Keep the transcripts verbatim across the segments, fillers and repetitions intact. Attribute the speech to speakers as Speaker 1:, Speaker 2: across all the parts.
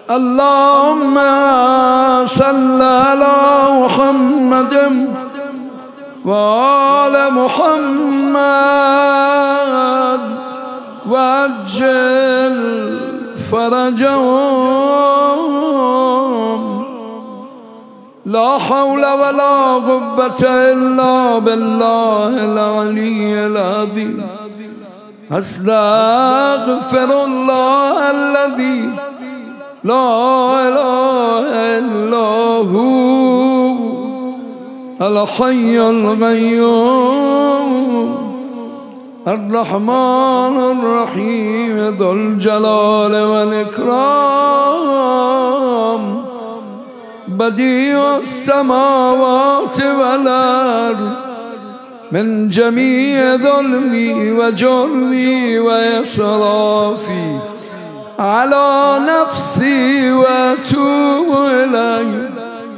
Speaker 1: اللهم صل على محمد وآل محمد وعجل فرجهم لا حول ولا قوة إلا بالله العلي العظيم. أستغفر الله الذي لا إله إلا هو الحي القيوم الرحمن الرحيم ذو الجلال والإكرام بديع السماوات والأرض من جميع ظلمي وجرمي وإسرافي على نفسي وأتوب إليه.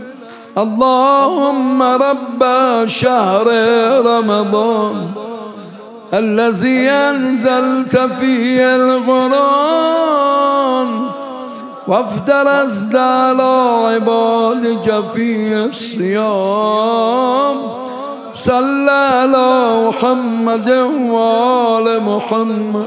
Speaker 1: اللهم رب شهر رمضان الذي أنزلت فيه القرآن وافترضت على عبادك فيه الصيام صل على محمد وآل محمد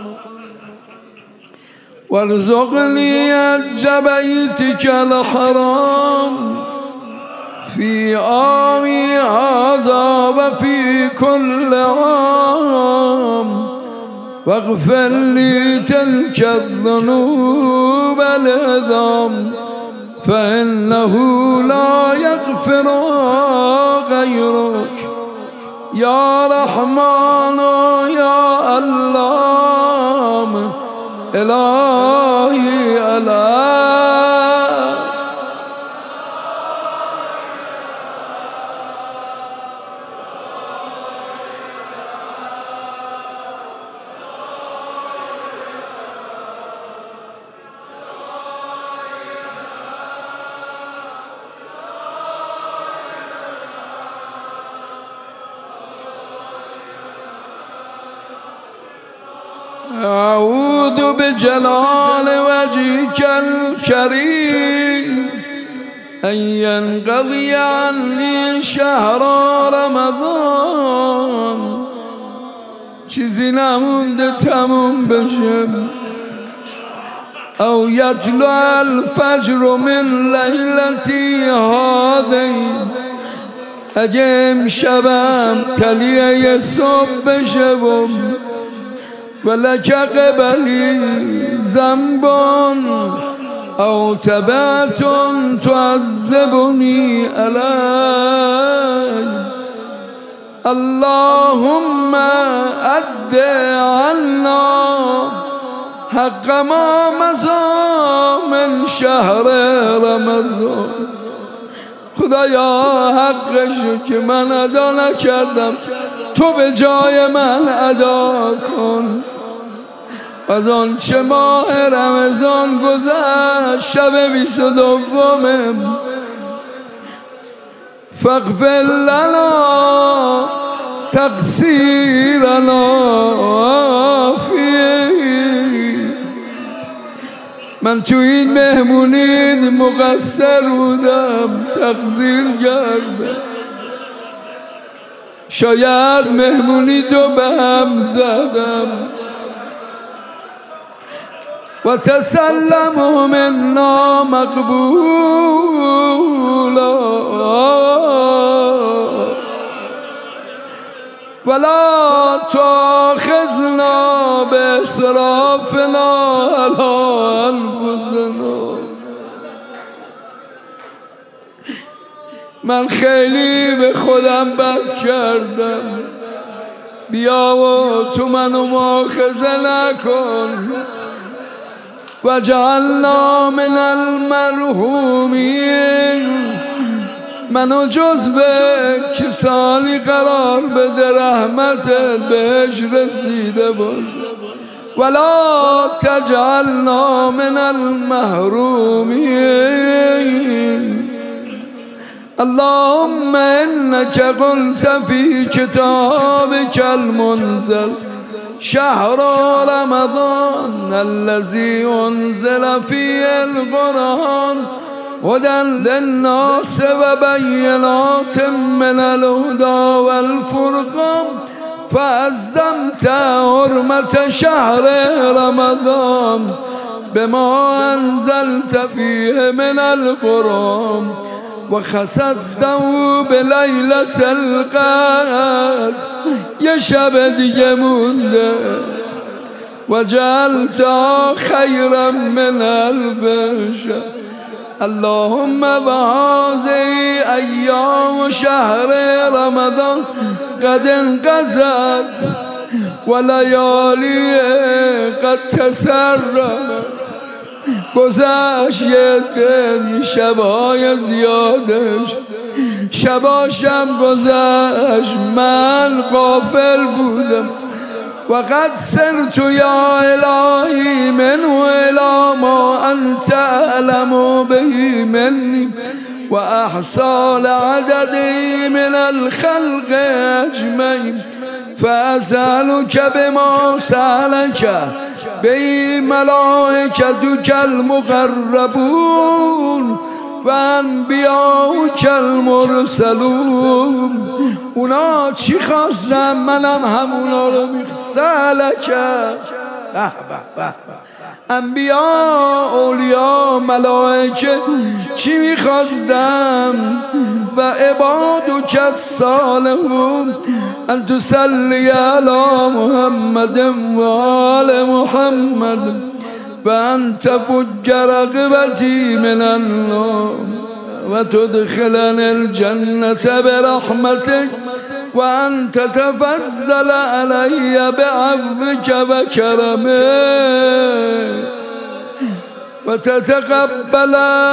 Speaker 1: وارزقني حج بيتك الحرام في عامي هذا وفي كل عام واغفر لي تلك الذنوب العظام فإنه لا يغفر غيرك يا رحمن يا الله إلهي ألا أعوذ بجلال وجهك الكريم أن ينقضي عني شهر رمضان چیزی نمونده تموم بشه او یطلع الفجر من لیلتی هذه اگه امشبم تلیه صبح بشم ولك قبلي ذنب أو تبعت تعذبني علي اللهم أد عنا حق ما مضى من شهر رمضان. خدایا حقش که من ادا نکردم تو به جای من ادا کن. از آن چه ماه رمضان گذشت شب بیست و دوم فاغفر لنا تقصیرنا فیه. من تو این مهمونی مقصر بودم تقصیر کردم شاید مهمونی تو به هم زدم و تسلم منا مقبولا ولا تأخذنا بإسرافنا على أنفسنا. من خیلی به خودم بد کردم بیا و تو منو مؤاخذه نکن و جعلنا من المرحومین. منو جزو کسانی قرار بده رحمتت بهش رسیده باشه ولا تجعلنا من المحرومین. اللهم انك قلت في كتابك المنزل شهر رمضان الذي أنزل فيه القرآن هدى للناس وبينات من الهدى والفرقان فعظمت حرمة شهر رمضان بما أنزلت فيه من القرآن وخصصته بليلة القدر یه شب دیگه مونده وجعلتها خيرا من الف شهر اللهم بهذه أيام شهر رمضان قد انقضت وليالي قد تسرمت گذشت یه دن شبای زیادش شباشم گذشت من غافل بودم وقد سرت یا الهی منه الی ما انت اعلم به منی و احصال عددی من الخلق اجمعین فاسألك بما سألك به ملائکتک المقربون و انبیاؤک المرسلون اونا چی خواستن منم همونا رو میخسلک انبیا اولیا ملائکه چی میخواستم و عبادک الصالحون ان تصلی علی محمد و آل محمد و ان تفج رغبتی من النار و تدخلن الجنة برحمتك و ان تتفضل علی بعفوك و کرمك و تتقبل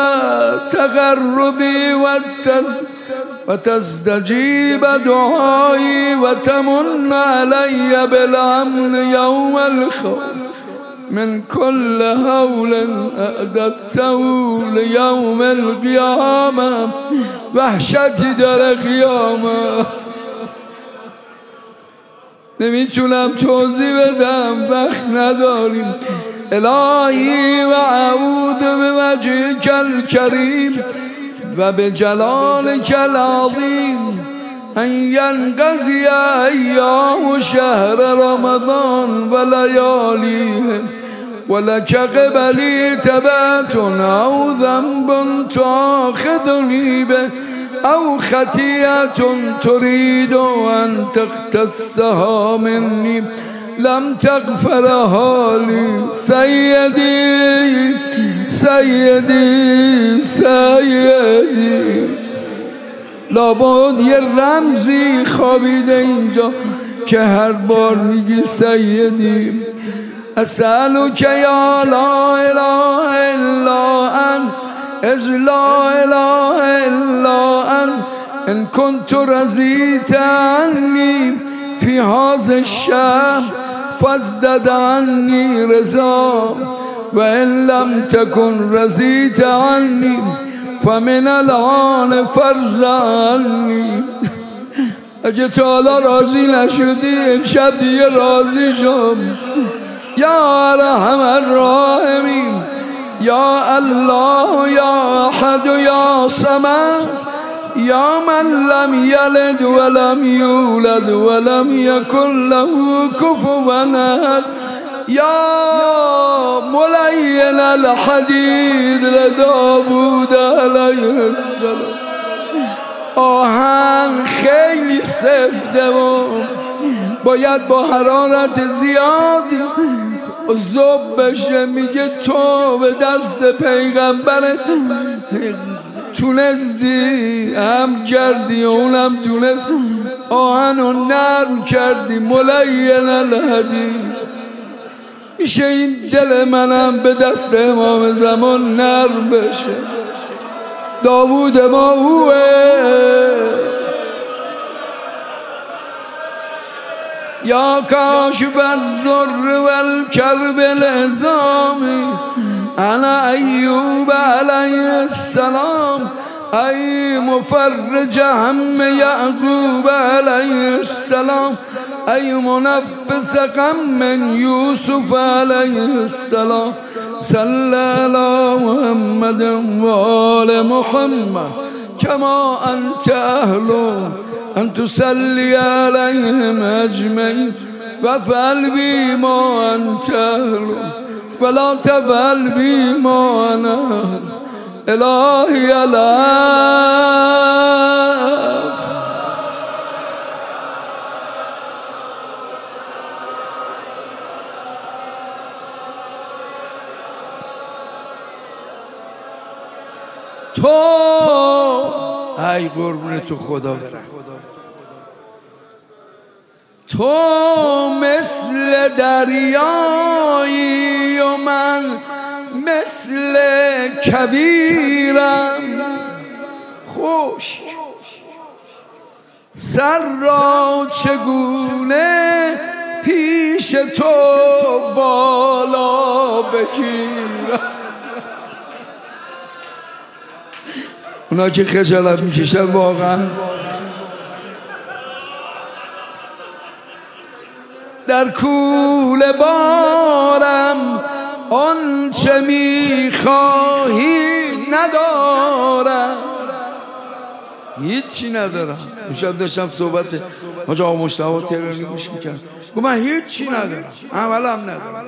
Speaker 1: تقربی و تستجیب دعایی و تمن علی بالامن یوم الخوف من كل هول اعددته لیوم القیامه وحشتی داره قیامه نمیتونم توضیح بدم وقت نداریم الهی و اعوذ بوجهک الکریم و بجلالک العظیم ان ینقضی ایام شهر رمضان و لیالیه ولک قبلی تبعت او ذنب تآخذنی به او خطیئة تريد ان تقتصها منی لم تغفرها لی سیدی سیدی سیدی لابد یه رمزی خوابیده اینجا که هر بار میگی سیدی اسألک یا لا اله الا انت از لا اله الا انت ان كنت رضیت عنی فی هذا الشهر فازدد عنی رضا و ان لم تكن رضیت عنی فمن الان فرض عنی اگه تا حالا راضی نشدی امشب دیگه راضی شم یا ارحم الراحمین یا الله یا احد یا صمد یا من لم یلد ولم یولد ولم یکن له کفوا احد یا ملین الحدید لداوود علیه السلام آهن خیلی سفته و باید با حرارت زیاد زوب بشه میگه تو به دست پیغمبر تونستی هم کردی و اونم تونست آهن و نرم کردی ملین الحدید میشه این دل منم به دست امام زمان نرم بشه داوود ما اوه یا کاشف الضر والکرب العظامی انا ایوب علیه السلام ای مفرج هم یعقوب علیه السلام، ای منفس غم یوسف علیه السلام، صلی علی محمد و آل محمد کما انت اهل ان تصلی علیهم اجمعین و فعل بی ما انت اهل ولا تفعل بی ما انا اهل الهی الاخ. تو ای قربون تو خدا برم، تو مثل دریایی و من مثل کویرم، خوش سر را چگونه پیش تو بالا بگیرم. اونا که خجالت میکشن واقعا در کوله بارم آنچه میخواهی ندارم، هیچی ندارم. امشب داشتم صحبت حاج آقا مجتبی تهرانی گوش میکردم، گفت من هیچی ندارم، عملم ندارم،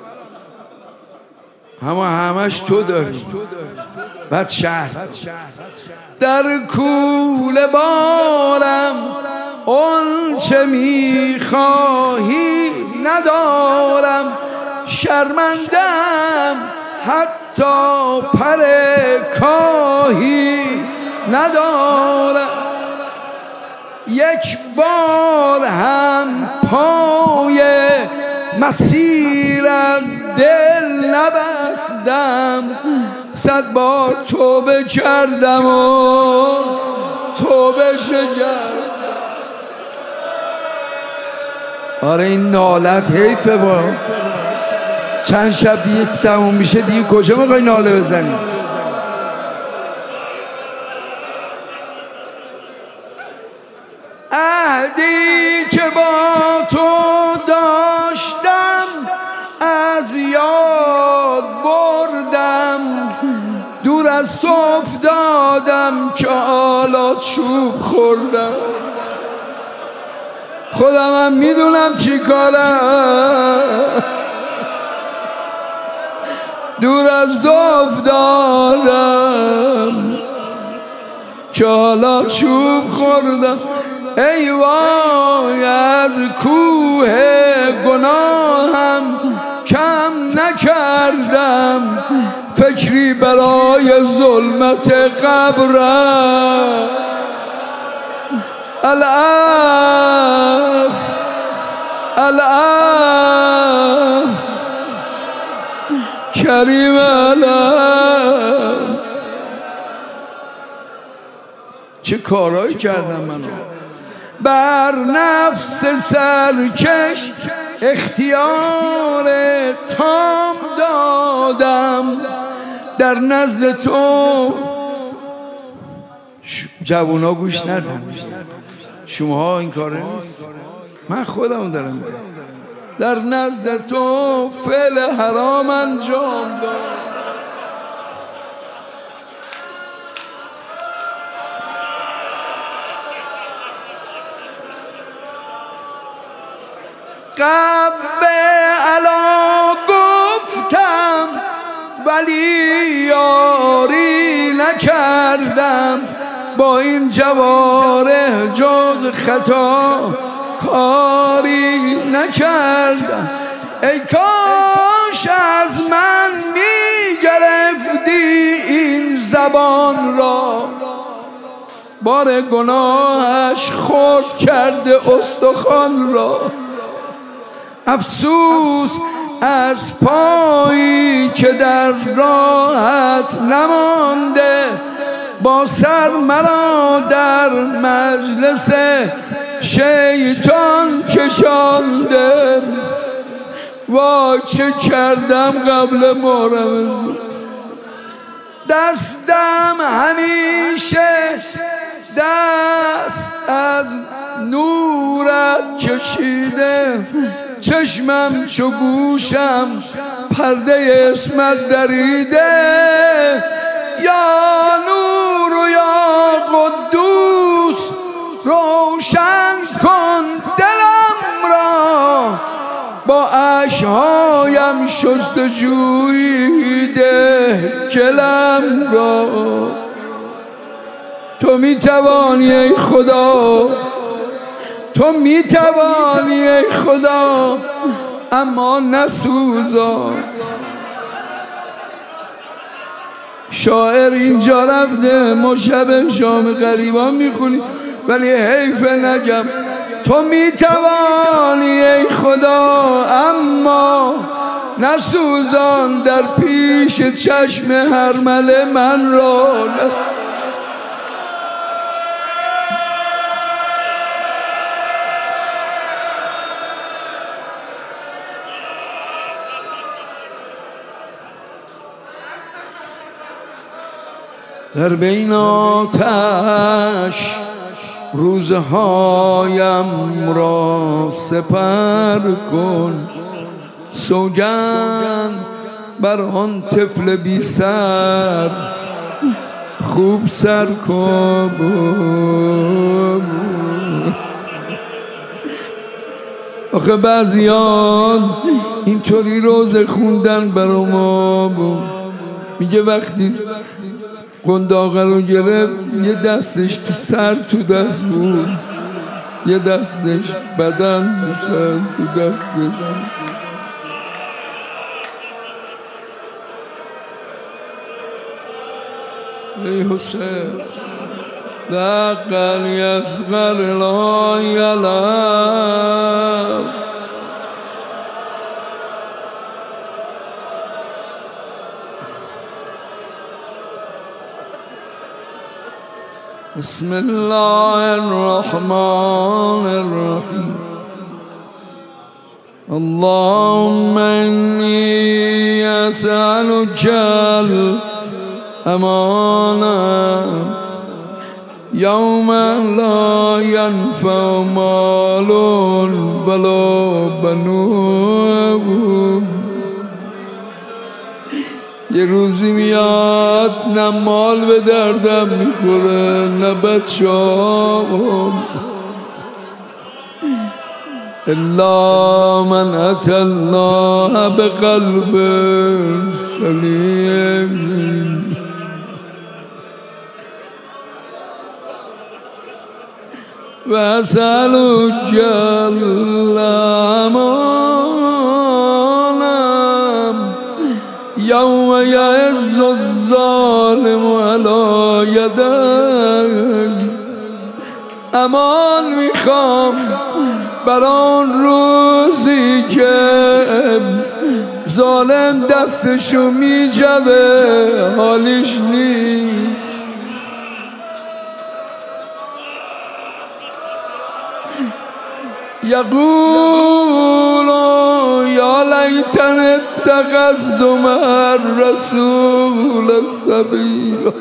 Speaker 1: همه همش تو داری. بعد شهر در کوله بارم آنچه میخواهی ندارم، شرمندم حتی پر کاهی ندارم، یک بار هم پای مسیر از دل نبستم، صد بار توبه کردم و توبه شکردم. آره این نالت حیفه، با چند شب دیگه تموم میشه دیگه کجا میخوای ناله بزنی؟ عهدی که با تو داشتم از یاد بردم، دور از تو افتادم که حالا چوب خوردم، خودم هم میدونم چی کارم، دور از تو افتادم که حالا چوب خوردم. ای وای از کوه گناهم کم نکردم، فکری برای ظلمت قبرم. الاف الاف کریم الاف. چه کارایی کردم منو، بر نفس سرکش اختیار تام دادم، در نزد تو جوونا گوش ندن، شماها این کاره نیست، من خودم دارم میگم، در نزد تو فعل حرام انجام دادم. قبل علا گفتم ولی یاری نکردم، با این جواره جز خطا کاری نکردم. ای کاش از من میگرفتی این زبان را، بار گناهش خرد کرده استخوان را. افسوس از پایی که در راحت نمانده، با سر مرا در مجلس شیطان کشانده. وای چه کردم قبل محرم، دستم همیشه دست از نورت کشیده، چشمم چو گوشم پرده اسمت دریده. یا نور و یا قدوس روشن کن دلم را، با اشک‌هایم شستجویی ده گلم را. تو میتوانی ای خدا، تو میتوانی ای خدا، اما نسوزان. شاعر اینجا رفته، ما شب شام غریبان میخونیم، ولی حیف نگم. تو میتوانی ای خدا، اما نسوزان در پیش چشم هرمله من را. در بین آتش روزهایم را سپر کن، سوگند بر آن طفل بی سر خوب سر کن. آخه بعضیان اینطوری روزه خوندن برا ما بود. میگه وقتی قنداقه رو گرفت یه دستش تو سر تو دست بود، یه دستش بدن سر تو دستش. ای حسین دقل یصغر لا یلم، بسم الله الرحمن الرحیم. اللهم إني أسألك الأمانة يوم لا ينفع مال ولا بنون. یه روزی میاد نه مال به دردم میخوره نه بچه‌ام، الا من اتى الله بقلب سلیم. و اسألک الأمانة یوم یعز الظالم علی یدیک. امان میخوام بر آن روزی که ظالم دستشو میجوه حالیش نیست. یقول یا لیتنی اتخذت مع الرسول سبیلا.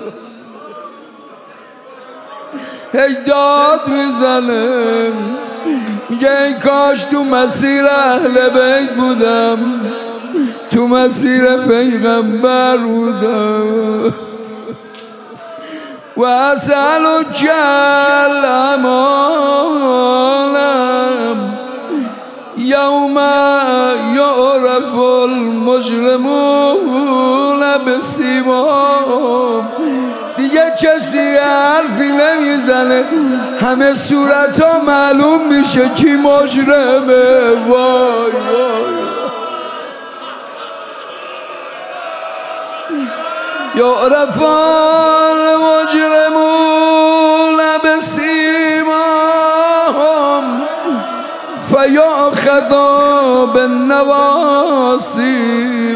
Speaker 1: هی داد میزنه میگه ای کاش تو مسیر اهل بیت بودم، تو مسیر پیغمبر بودم. و اسألک الأمانة یوم یعرف المجرمون بسیماهم. دیگه کسی حرفی نمیزنه، همه صورت ها معلوم میشه کی مجرمه. وای وای یعرف المجرمون بسیماهم فیأخذ بالنواصی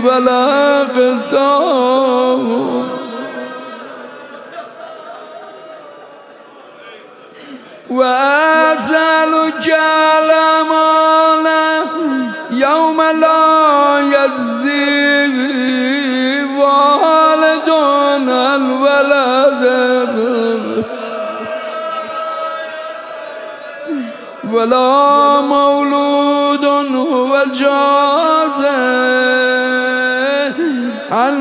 Speaker 1: والاقدام. و اسألک الأمانة یوم لا یجزی والد الولد ولا مولود هو جاز عن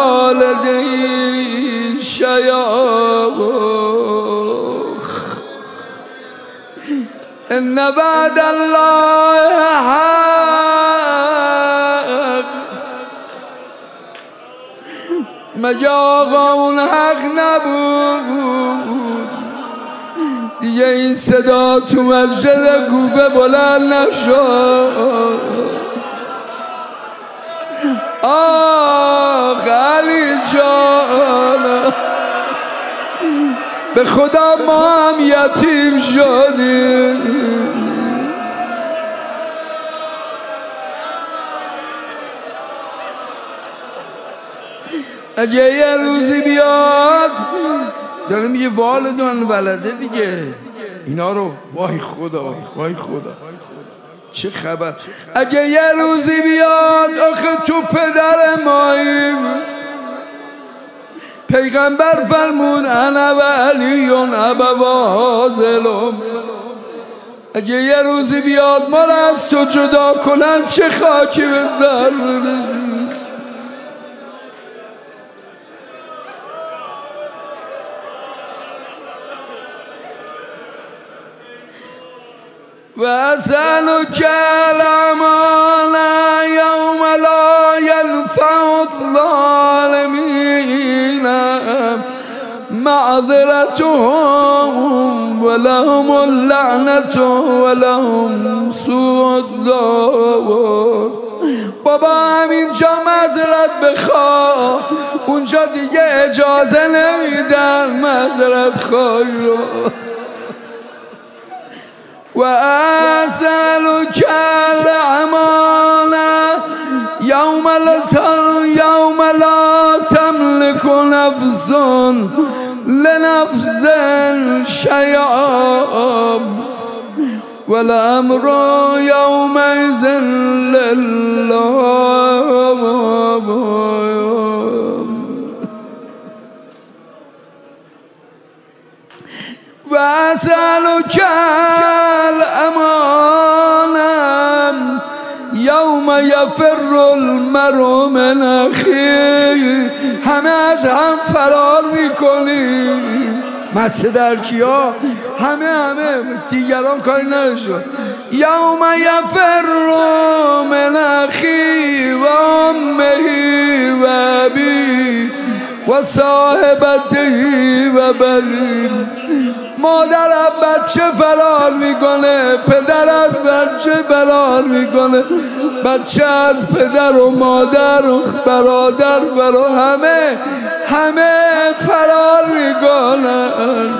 Speaker 1: والديه شيوخ إن بعد الله حق مجاقا اون حق نبود دیگه این صدا تو مسجد کوفه بلند نشد. آخ علی جان به خدا ما هم یتیم شدیم. اگه یه روزی بیاد داره میگه والدان ولده دیگه اینا رو وای خدا وای خدا چه خبر. اگه یه روزی بیاد آخه تو پدر ماییم پیغمبر فرمود انا و علیون ابوازلم. اگه یه روزی بیاد ما را از تو جدا کنن چه خاکی به سر بریزیم. وأسألك الأمان يوم لا ينفع الظالمين معذرتهم ولهم اللعنة ولهم سوء الدار. بابا همینجا معذرت بخواه اونجا دیگه اجازه نمیدن معذرت خواهی رو. وأسألك الأمان يوم يوم لا تملك نفس لنفس شيئا والأمر يومئذ لله. وأسألك الأمان يوم يفر المرء من أخيه. همه از هم فرار میکنیم مسجد ارکیا همه همه دیگران کاری نداشتن. یوم یفر من اخی و امه و ابی و صاحبتی و بنی. مادر از بچه فرار میکنه، پدر از بچه فرار میکنه، بچه از پدر و مادر و برادر فرار، همه همه فرار میکنن.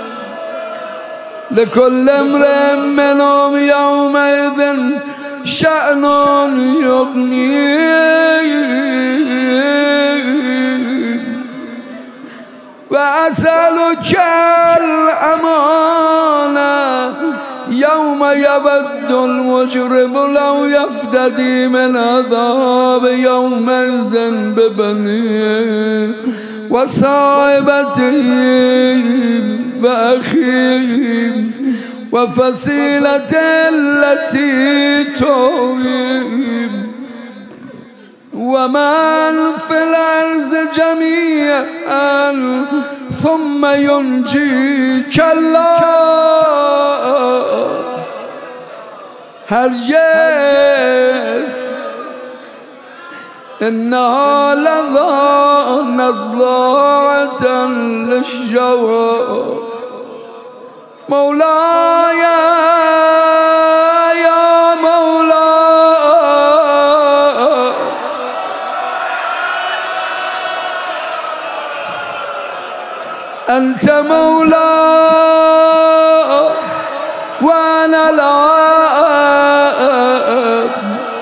Speaker 1: لكل امرئ منهم يومئذ شأن يغنيه. وأسألك الأمانة يوم يود المجرم لو يفتدي من عذاب يومئذ ببنيه وصاحبته وأخيه وفصيلته التي تؤويه ومن في الأرض جميعا ثم ينجي. كلا هرگز إنها لظى نضاعة للشوى. مولاي يا مولاي أنت مولاي وأنا العبد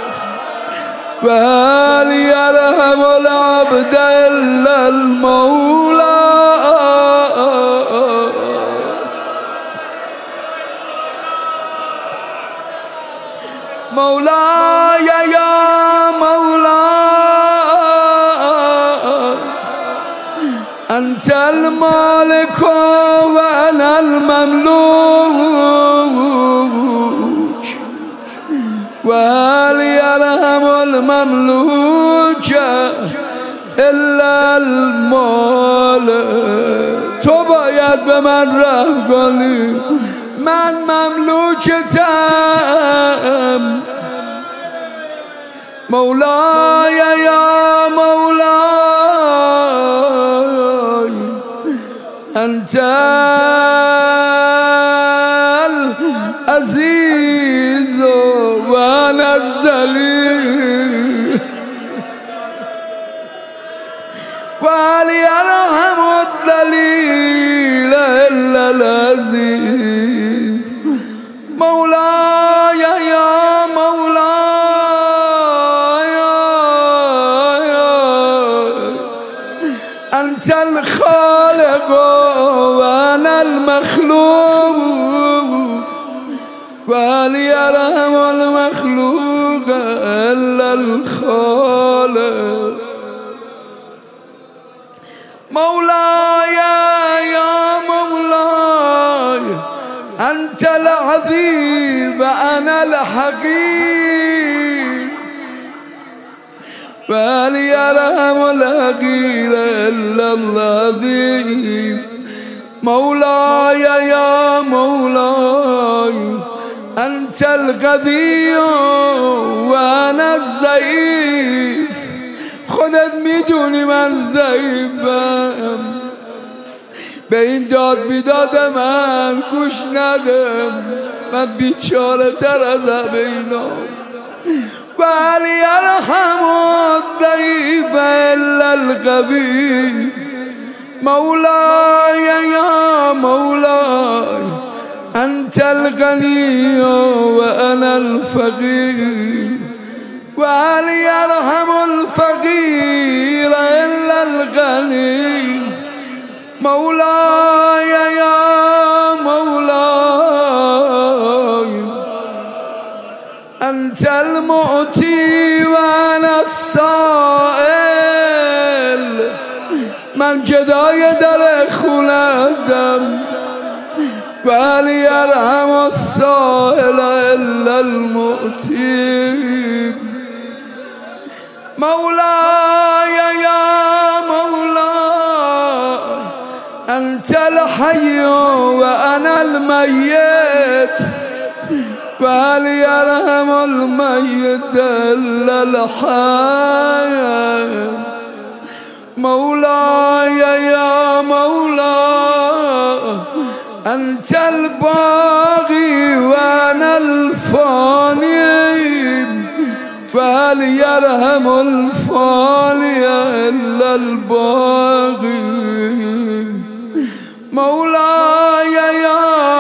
Speaker 1: وهل يرحم العبد إلا المولى. مولاي يا مولاي انت المالك وانا المملوك وهل يرحم المملوك الا المالك. تو باید به من رحم کنی، من مملوکتم. مولاي يا مولاي أنت العزيز وأنا الذليل وهل يرحم الذليل إلا العزيز. مولاي يا مولاي أنت الخالق وأنا المخلوق وهل يرحم المخلوق إلا الخالق. مولاي يا مولاي أنت العظيم وأنا الحقير وهل يرحم الحقير إلا العظيم. مولاي يا مولاي أنت القوي وأنا الضعيف. خودت میدونی من ضعیفم، به این داد بیداد من گوش ندم، من بیچاره تر از همه اینا. وهل يرحم الضعيف إلا القوي. مولاي يا مولاي أنت الغني وأنا الفقير وهل يرحم الفقير إلا الغني. مولاي يا مولاي أنت المؤتي وأنا السائل. من جدای در خونه‌ام وهل يرحم السائل إلا المؤتي. مولاي يا مولاي أنت الحي وأنا الميت وهل يرحم الميت إلا الحي. مولاي يا مولاي أنت الباغي وأنا الفاني وهل يرحم الفاني إلا الباغي. مولاي يا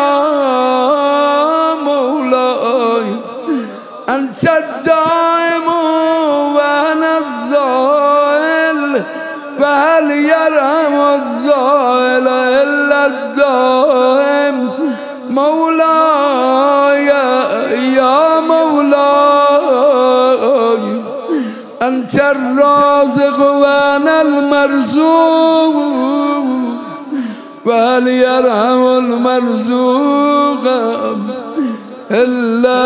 Speaker 1: مولاي أنت الدائم وأنا الزائل وهل يرحم الزائل إلا الدائم. مولاي يا مولاي أنت الرازق وأنا المرزوق وهل يرحم المرزوق إلا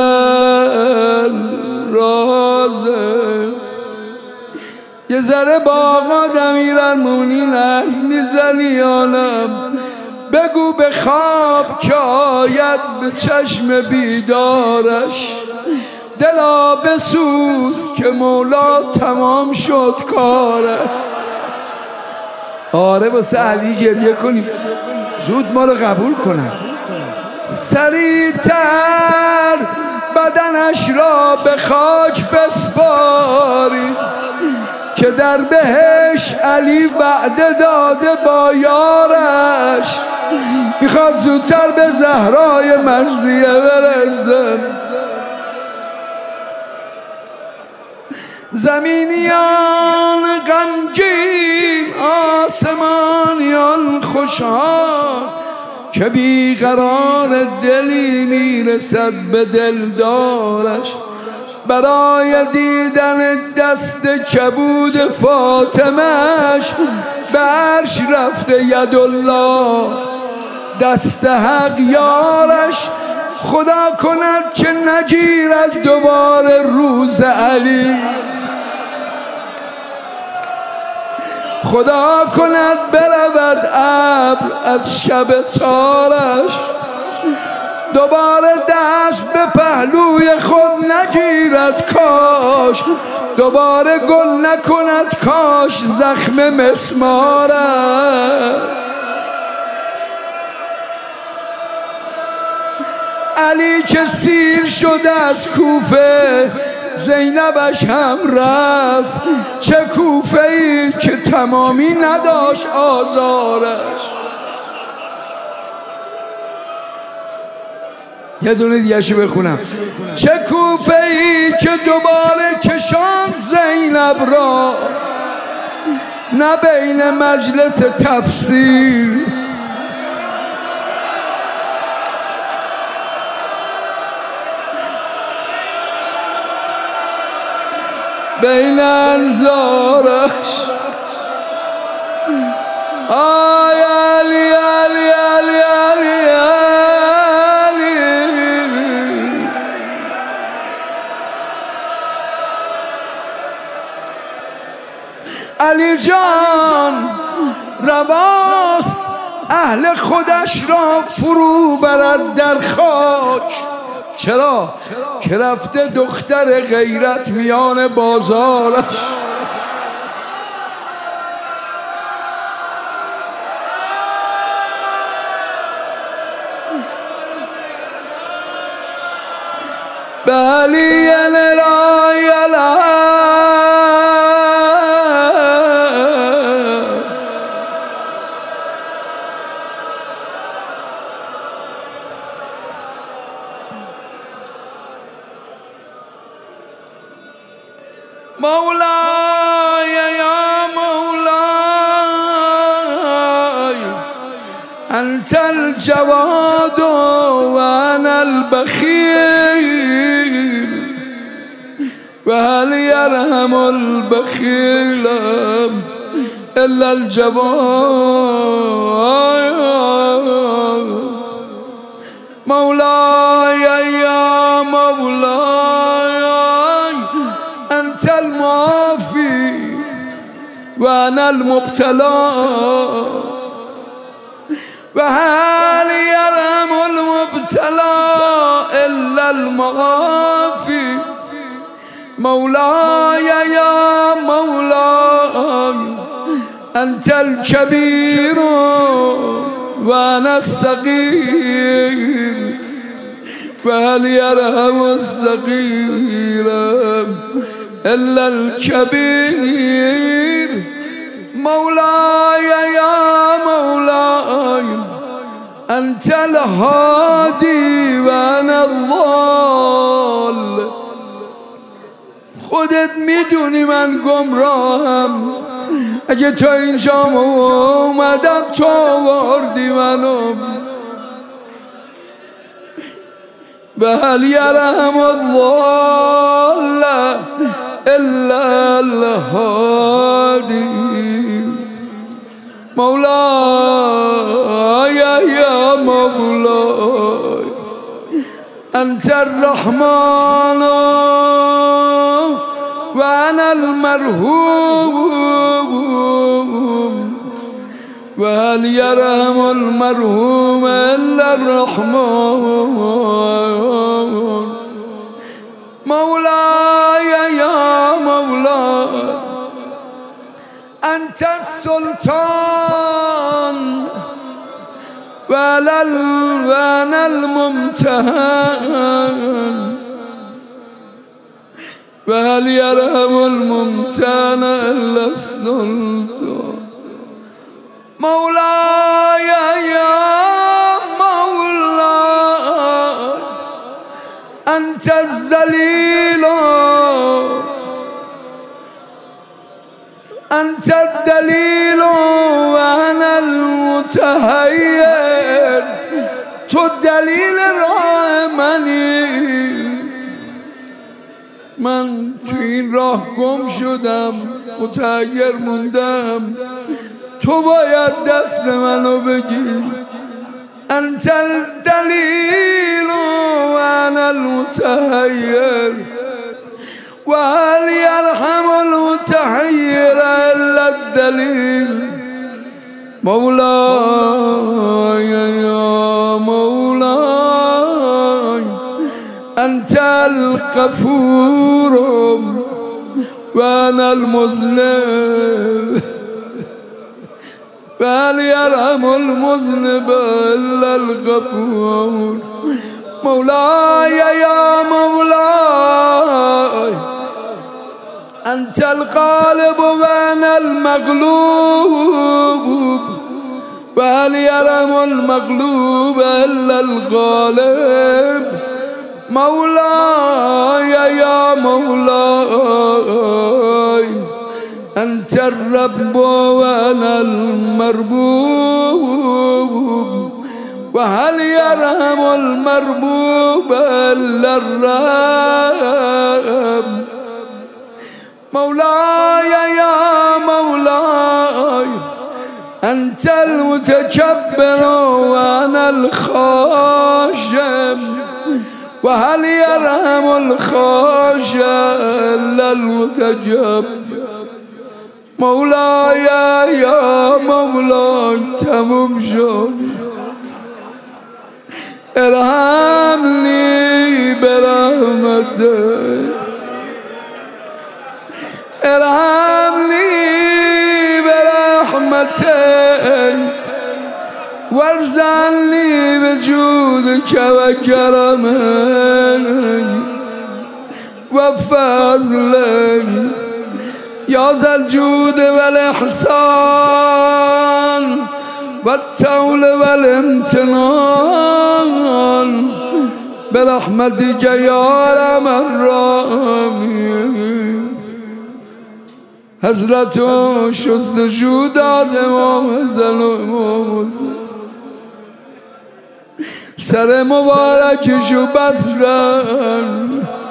Speaker 1: الرازق. یه ذره با آقا امیرالمومنین حرف میزنی یانم، بگو به خواب که آید به چشم بیدارش. دلا بسوز که مولا تمام شد کاره. آره واسه علی گریه کنیم زود ما رو قبول کنن. سریعتر بدنش را به خاک بسپاری که در بهش علی وعده داده با یارش، میخواد زودتر به زهرای مرضیه برسه. زمینیان غمگین، آسمانیان خوشحال که بیقرار دلی میرسد به دلدارش. برای دیدن دست کبود فاطمهش به عرش رفته یدالله، دست حق یارش. خدا کند که نگیرد دوباره روز علی، خدا کند برود ابر از شب تارش، دوباره دست به پهلوی خود نگیرد کاش، دوباره گل نکند کاش زخم مسمارش. علی که سیر شده از کوفه، زینبش هم رفت. چه کوفه ای که تمامی نداشت آزارش. یه دونه دیگه شو بخونم. چه کوفه ای که دوباره کشان زینب را، نه بین مجلس تفسیر بین انظارش. آی علی علی علی علی علی علی جان رواست اهل خودش را فرو برد در خاک. چرا؟ که رفته دختر غیرت میان بازارش. بلی الهی الهی مولاي يا مولاي أنت الجواد وأنا البخيل، وهل يرحم البخيل إلا الجواد. مولاي يا مولاي أنت المعافي وأنا المبتلى، وهل يرحم المبتلى إلا المعافي. مولاي يا مولاي أنت الكبير وأنا الصغير، وهل يرحم الصغير إلا الكبير. مولاي يا مولاي أنت الهادي وأنا الضال. خودت میدونی من گمراهم، اگه تا اینجا اومدم تو آوردی منو. وهل يرحم الضال إلا الهادي. مولاي يا مولاي أنت الرحمن وأنا المرحوم، وهل يرحم المرحوم إلا الرحمن. مولاي يا مولاي أنت السلطان وأنا الممتهن، وهل يرحم الممتهن إلا السلطان. مولاي يا مولاي أنت الذليل أنت الدليل وأنا المتحير. تو دلیل راه منی، من تو این راه گم شدم، متحیر موندم. تو باید دست منو بگیر. انت الدلیل و انا المتحیر و هل یرحم المتحیر الا الدلیل. مولاي يا مولاي أنت الغفور وأنا المذنب فهل يرحم المذنب إلا الغفور. مولاي يا مولاي أنت الغالب وأنا المغلوب وهل يرحم المغلوب إلا الغالب. مولاي يا مولاي أنت الرب وأنا المربوب وهل يرحم المربوب إلا الرب. مولاي يا مولاي أنت المتكبر وأنا الخاشع وهل يرحم الخاشع إلا المتكبر. مولاي يا مولاي تمم شد ارحمني برحمتك ارحمني برحمتك وارزقني بجودك وكرمك وفضلك يا ذا الجود والإحسان والطول والامتنان برحمتك يا أرحم الراحمين. حضرت شستشو داد امام حسن و امام حسین سر مبارکشو بستن.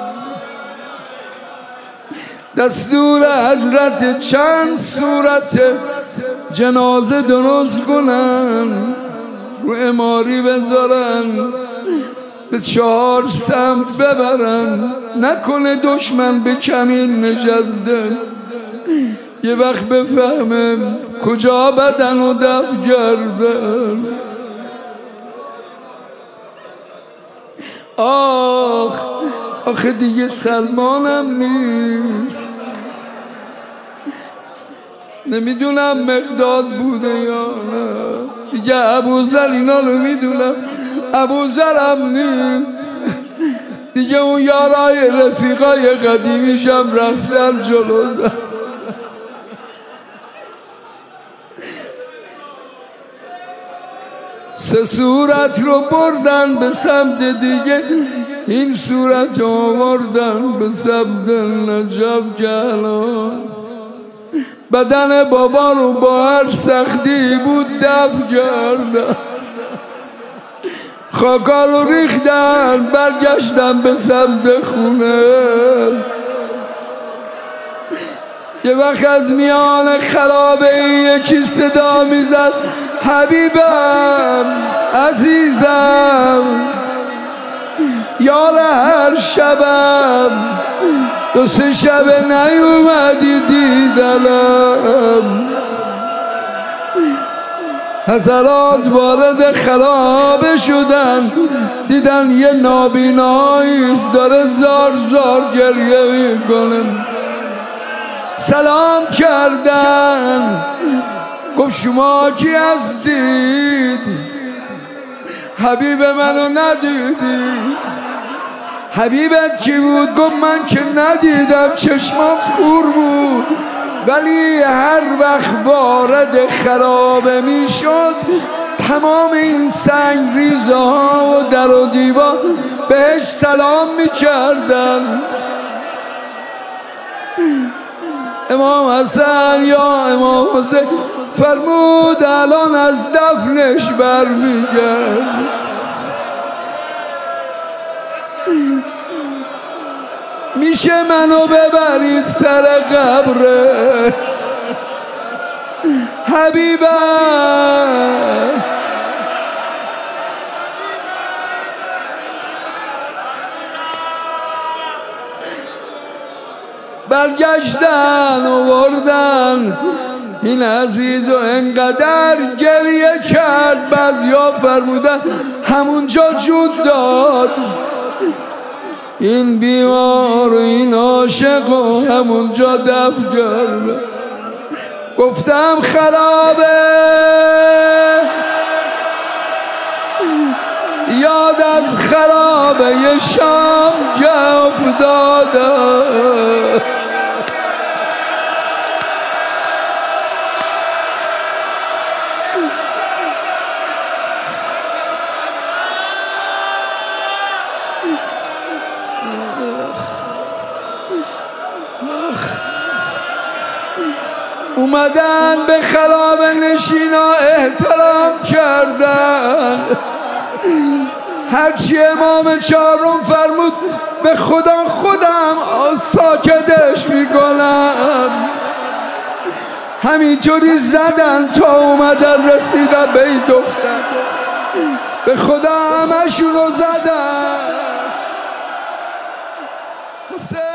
Speaker 1: دستور حضرت چند صورت جنازه درست کنن رو اماری بذارن به چهار سمت ببرن نکنه دشمن به کمین نشسته یه وقت بفهمم کجا بدن و دفع کردن. آخ آخه دیگه سلمانم نیست. نمیدونم مقداد بوده یا نه دیگه ابوذر اینا رو میدونم ابوذرم نیست دیگه اون یارای رفیقای قدیمیشم رفتن جلو. سه صورت رو بردن به سمت دیگه این صورت رو آوردن به سمت نجف کلان. بدن بابا رو با هر سختی بود دفع کردن خاکا رو ریختن برگشتن به سمت خونه. یه وقت از میان خرابه یکی صدا میزد حبیبم عزیزم یار هر شبم دو سه شب نیومدی دیدنم. حضرات وارد خرابه شدن دیدن یه نابیناییست داره زار زار گریه میکنه. سلام کردن گفت شما کی هستید؟ حبیب منو ندیدی؟ حبیبت کی بود؟ گفت من که ندیدم چشمام کور بود ولی هر وقت وارد خرابه میشد تمام این سنگ ریزه ها و در و دیوار بهش سلام میکردن. امام حسن یا امام حسین فرمود الان از دفنش برمیگرد. میشه منو ببرید سر قبره حبیبه برگشتن و بردن این عزیز و انقدر گریه کرد، بعضیا فرمودن همونجا جون داد. این بیمار و این عاشق و همونجا دفن کرد. گفتم خرابه، یاد از خرابه یه شام که افتاده. اومدن به خراب نشینا احترام کردن، هرچی امام چهارم فرمود به خدا خودم ساکتش میکنم. همینطوری زدن تا اومدن رسیدن به این دختر، به خدا همشونو زدن.